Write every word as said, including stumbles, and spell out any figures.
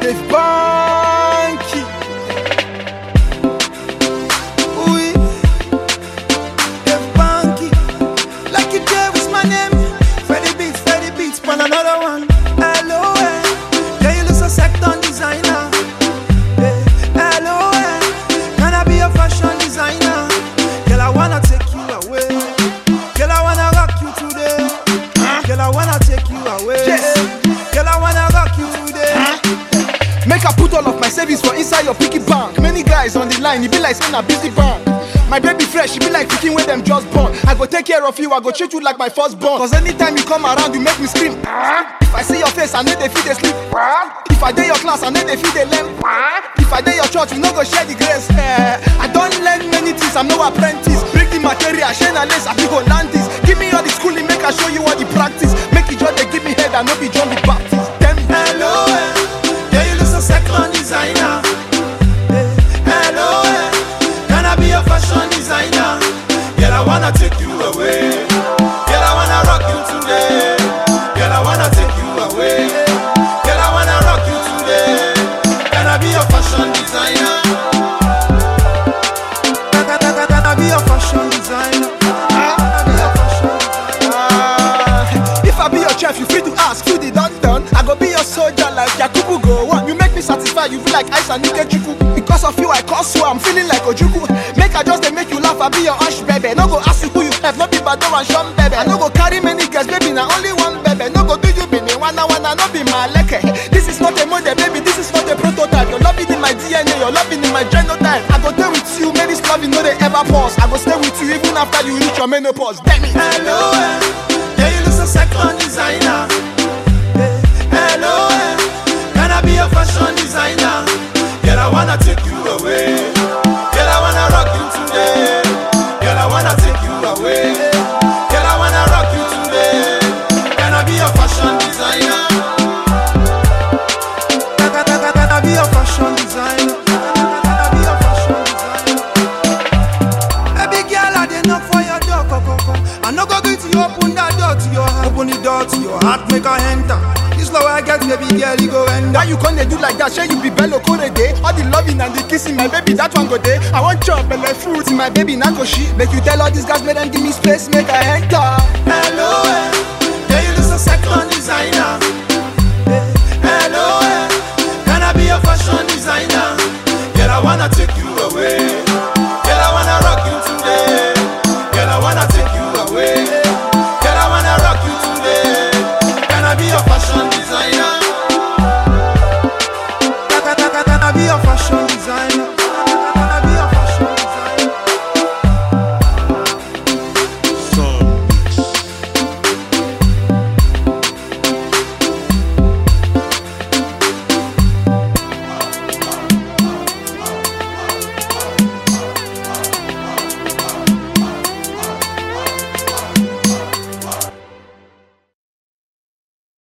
Dave Banky. Oui, Dave Banky. Lucky Dave is my name. Freddy Beats, Freddy Beats, pan another one. Hello, eh. Yeah, you look so sector designer. Yeah. Hello, eh. Can I be a fashion designer? Girl, I wanna take you away. Girl, I wanna rock you today. Girl, I wanna take you away. Yes. Girl, I wanna rock you today. Make I put all of my savings for inside your piggy bank. Many guys on the line, it be like saying a busy bank. My baby fresh, it be like picking where them just born. I go take care of you, I go treat you like my firstborn. Cause anytime you come around, you make me scream. If I see your face, I know they feel they sleep. If I dare your class, I know they feel they learn. If I dare your church, we no go share the grace. Eh, I don't learn many things, I'm no apprentice. Break the material, share and lace, I be go land this. Give me all the schooling, make I show you all the practice. Make it just they give me head, I no be John the Baptist. Tell me, Hello, eh. Yeah, you look so second designer. Eh, Hello, eh. Can I be a fashion designer? Girl, I wanna take you away. Girl, I wanna rock you today. Girl, I wanna take you away. Girl, I wanna rock you today. Can I be a fashion designer? Can, can, can, can I be a fashion designer? Can I be a fashion designer? Ah, if I be your chef, you free to ask, you the done done. I go be your soldier like Yakubu go one. You make me satisfied, you feel like ice and Ikechuku. Because of you, I cause so I'm feeling like Ojuku. Make I just they make you laugh, I be your hush baby. No go ask you who you have, no be bad and shum baby. I no go carry many girls, baby, now only one baby. No go do you be me one wanna no be my leke. This is not a model, baby, this is not a prototype. Your love is in my D N A, your love is in my genotype. I go stay with you, maybe this love you know they ever pause. I go stay with you even after you reach your menopause. Damn it. Hello, eh. Yeah, you look so second designer. Eh, Hello, eh. Can I be a fashion designer? Girl, I wanna take you away. Girl, I wanna rock you today. Girl, I wanna take you away. Girl, I wanna rock you today. Can I be a fashion designer? Can, can, can, can I be a fashion designer? Can I be a fashion designer? Baby girl, I dey knock for your door, co, co, co. I no go greet you, open that door to your heart. Open the door to your heart, make her enter. This love I get, baby girl, you go enter. Why you gonna do like that? Shey you be bello kore day. All the loving and the kissing, my baby, that one go day. I want chop and like fruits, my baby, not go shit. Make you tell all these guys, make them give me space, make I enter.